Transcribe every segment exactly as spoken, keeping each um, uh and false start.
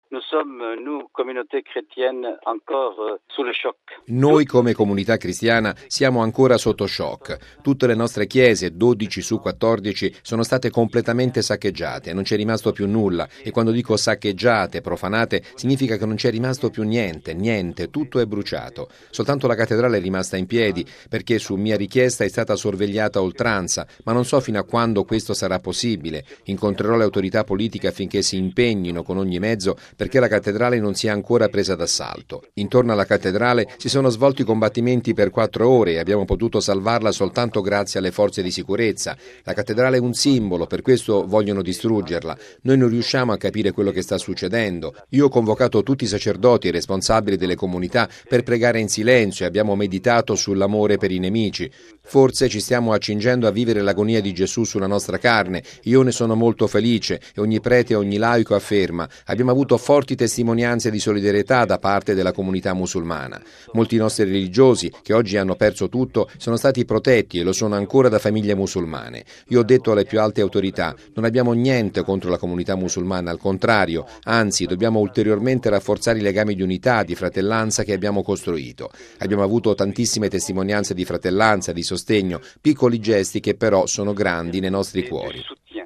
Noi come comunità cristiana siamo ancora sotto shock. Tutte le nostre chiese, dodici su quattordici, sono state completamente saccheggiate, non c'è rimasto più nulla, e quando dico saccheggiate, profanate, significa che non c'è rimasto più niente, niente, tutto è bruciato. Soltanto la cattedrale è rimasta in piedi perché su mia richiesta è stata sorvegliata a oltranza, ma non so fino a quando questo sarà possibile. Incontrerò le autorità politiche affinché si impegnino con ogni mezzo perché la cattedrale non sia ancora presa d'assalto. Intorno alla cattedrale si sono svolti combattimenti per quattro ore e abbiamo potuto salvarla soltanto grazie alle forze di sicurezza. La cattedrale è un simbolo, per questo vogliono distruggerla. Noi non riusciamo a capire quello che sta succedendo. Io ho convocato tutti i sacerdoti e responsabili delle comunità per pregare in silenzio e abbiamo meditato sull'amore per i nemici. Forse ci stiamo accingendo a vivere l'agonia di Gesù sulla nostra carne. Io ne sono molto felice e ogni prete e ogni laico afferma: abbiamo avuto forti testimonianze di solidarietà da parte della comunità musulmana. Molti nostri religiosi, che oggi hanno perso tutto, sono stati protetti e lo sono ancora da famiglie musulmane. Io ho detto alle più alte autorità: non abbiamo niente contro la comunità musulmana, al contrario, anzi dobbiamo ulteriormente rafforzare i legami di unità, di fratellanza che abbiamo costruito. Abbiamo avuto tantissime testimonianze di fratellanza, di sostegno, piccoli gesti che però sono grandi nei nostri cuori.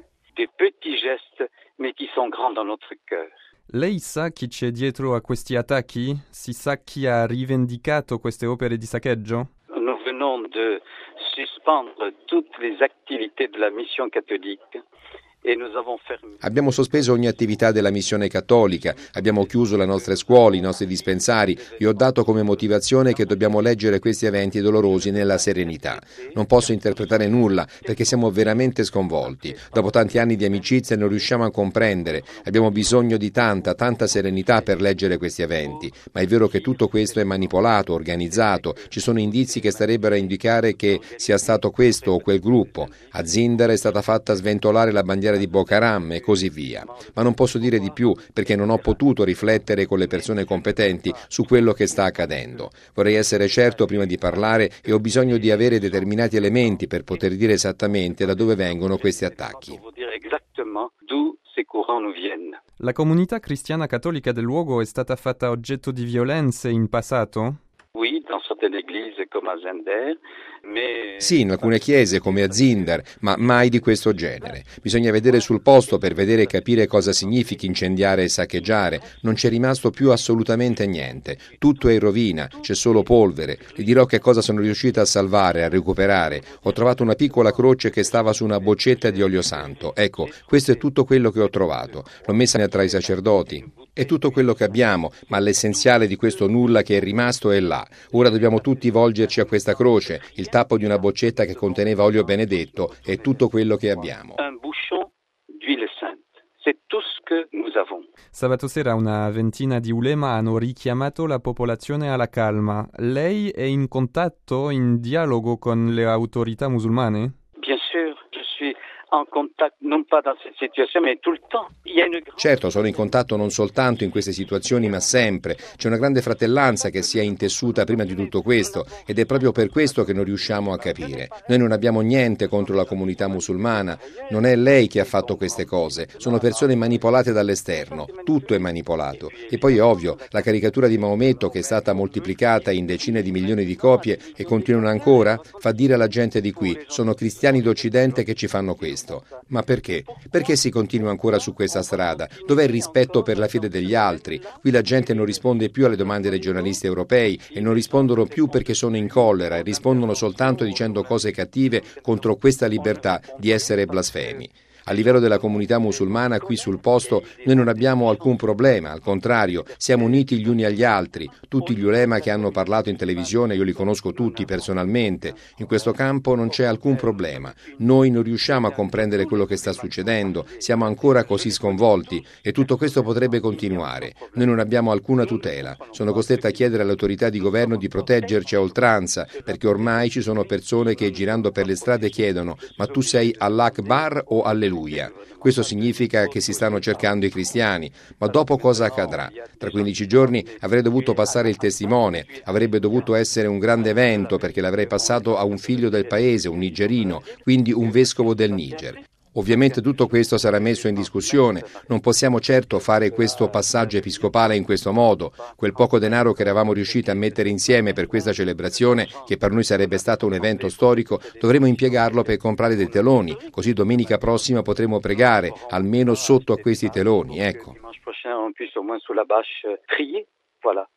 Lei sa chi c'è dietro a questi attacchi? Si sa chi ha rivendicato queste opere di saccheggio? Nous venons de suspendre toutes les activités de la mission catholique. Abbiamo sospeso ogni attività della missione cattolica, abbiamo chiuso le nostre scuole, i nostri dispensari e ho dato come motivazione che dobbiamo leggere questi eventi dolorosi nella serenità. Non posso interpretare nulla perché siamo veramente sconvolti. Dopo tanti anni di amicizia non riusciamo a comprendere. Abbiamo bisogno di tanta, tanta serenità per leggere questi eventi. Ma è vero che tutto questo è manipolato, organizzato. Ci sono indizi che starebbero a indicare che sia stato questo o quel gruppo. A Zindar è stata fatta sventolare la bandiera di Boko Haram e così via. Ma non posso dire di più perché non ho potuto riflettere con le persone competenti su quello che sta accadendo. Vorrei essere certo prima di parlare e ho bisogno di avere determinati elementi per poter dire esattamente da dove vengono questi attacchi. La comunità cristiana cattolica del luogo è stata fatta oggetto di violenze in passato? Sì, in alcune chiese come a Zindar, ma mai di questo genere. Bisogna vedere sul posto per vedere e capire cosa significhi incendiare e saccheggiare. Non c'è rimasto più assolutamente niente. Tutto è in rovina, c'è solo polvere. Le dirò che cosa sono riuscita a salvare, a recuperare. Ho trovato una piccola croce che stava su una boccetta di olio santo. Ecco, questo è tutto quello che ho trovato. L'ho messa tra i sacerdoti. È tutto quello che abbiamo, ma l'essenziale di questo nulla che è rimasto è là. Ora dobbiamo tutti volgerci a questa croce. Il tappo di una boccetta che conteneva olio benedetto è tutto quello che abbiamo. Sabato sera una ventina di ulema hanno richiamato la popolazione alla calma. Lei è in contatto, in dialogo con le autorità musulmane? Certo, sono in contatto non soltanto in queste situazioni, ma sempre. C'è una grande fratellanza che si è intessuta prima di tutto questo ed è proprio per questo che non riusciamo a capire. Noi non abbiamo niente contro la comunità musulmana, non è lei che ha fatto queste cose, sono persone manipolate dall'esterno, tutto è manipolato. E poi è ovvio, la caricatura di Maometto che è stata moltiplicata in decine di milioni di copie e continuano ancora, fa dire alla gente di qui, sono cristiani d'Occidente che ci fanno questo. Ma perché? Perché si continua ancora su questa strada? Dov'è il rispetto per la fede degli altri? Qui la gente non risponde più alle domande dei giornalisti europei e non rispondono più perché sono in collera e rispondono soltanto dicendo cose cattive contro questa libertà di essere blasfemi. A livello della comunità musulmana qui sul posto noi non abbiamo alcun problema, al contrario, siamo uniti gli uni agli altri. Tutti gli ulema che hanno parlato in televisione, io li conosco tutti personalmente. In questo campo non c'è alcun problema. Noi non riusciamo a comprendere quello che sta succedendo, siamo ancora così sconvolti e tutto questo potrebbe continuare. Noi non abbiamo alcuna tutela. Sono costretta a chiedere alle autorità di governo di proteggerci a oltranza, perché ormai ci sono persone che girando per le strade chiedono: ma tu sei Allah-Akbar o Alleluia? Questo significa che si stanno cercando i cristiani, ma dopo cosa accadrà? Tra quindici giorni avrei dovuto passare il testimone, avrebbe dovuto essere un grande evento perché l'avrei passato a un figlio del paese, un nigerino, quindi un vescovo del Niger. Ovviamente tutto questo sarà messo in discussione, non possiamo certo fare questo passaggio episcopale in questo modo. Quel poco denaro che eravamo riusciti a mettere insieme per questa celebrazione, che per noi sarebbe stato un evento storico, dovremo impiegarlo per comprare dei teloni, così domenica prossima potremo pregare, almeno sotto a questi teloni, ecco.